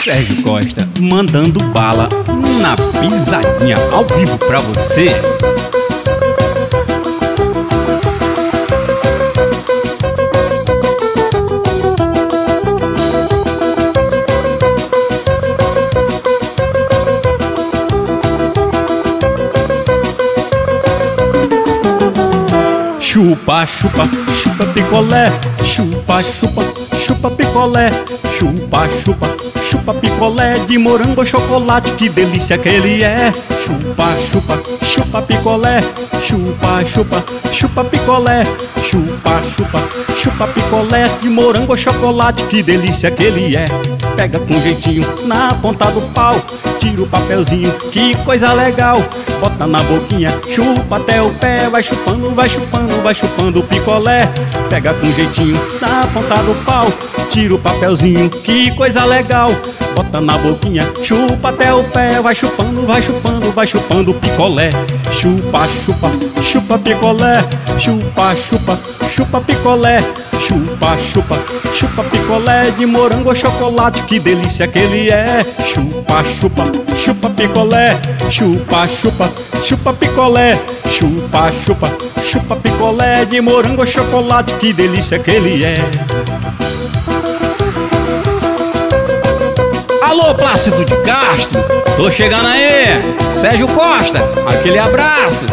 Sérgio Costa mandando bala na pisadinha ao vivo pra você. Chupa, chupa, chupa picolé, chupa, chupa, chupa picolé, chupa, chupa, chupa picolé de morango ou chocolate, que delícia que ele é. Chupa, chupa, chupa picolé, chupa, chupa, chupa picolé, chupa, chupa, chupa picolé de morango ou chocolate, que delícia que ele é. Pega com jeitinho na ponta do pau, tira o papelzinho, que coisa legal. Bota na boquinha, chupa até o pé, vai chupando, vai chupando, vai chupando o picolé. Pega com jeitinho na ponta do pau, tira o papelzinho, que coisa legal. Bota na boquinha, chupa até o pé, vai chupando, vai chupando, vai chupando o picolé. Chupa, chupa, chupa picolé, chupa, chupa, chupa picolé, chupa, chupa, chupa picolé de morango ou chocolate, que delícia que ele é. Chupa, chupa, chupa picolé, chupa, chupa, chupa picolé, chupa, chupa, chupa picolé de morango ou chocolate, que delícia que ele é. Alô, Plácido de Castro, tô chegando aí. Sérgio Costa, aquele abraço.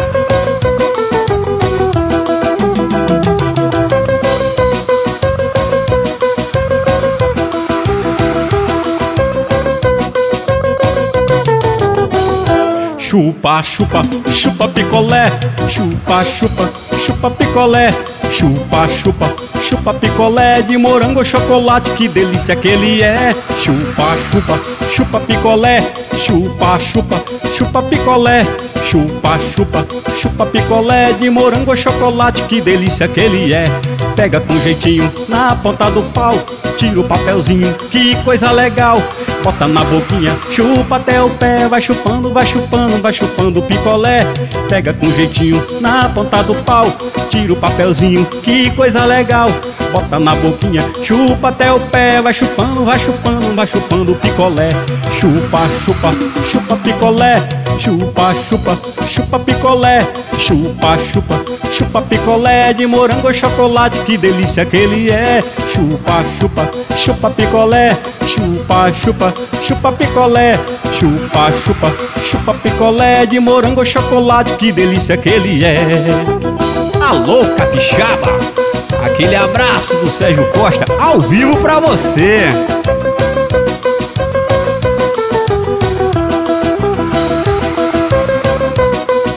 Chupa, chupa, chupa picolé, chupa, chupa, chupa picolé, chupa, chupa, chupa picolé de morango ou chocolate, que delícia que ele é. Chupa, chupa, chupa picolé, chupa, chupa, chupa picolé, chupa, chupa, chupa picolé de morango ou chocolate, que delícia que ele é. Pega com jeitinho na ponta do pau, tira o papelzinho, que coisa legal. Bota na boquinha, chupa até o pé, vai chupando, vai chupando, vai chupando o picolé. Pega com jeitinho na ponta do pau, tira o papelzinho, que coisa legal. Bota na boquinha, chupa até o pé, vai chupando, vai chupando, vai chupando o picolé. Chupa, chupa, chupa picolé, chupa, chupa, chupa picolé, chupa, chupa, chupa picolé de morango ou chocolate, que delícia que ele é. Chupa, chupa, chupa picolé, chupa, chupa, chupa picolé, chupa, chupa, chupa picolé de morango ou chocolate, que delícia que ele é. Alô, capixaba, aquele abraço do Sérgio Costa ao vivo pra você.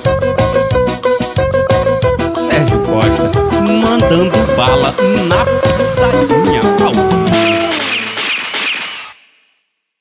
Sérgio Costa mandando bala na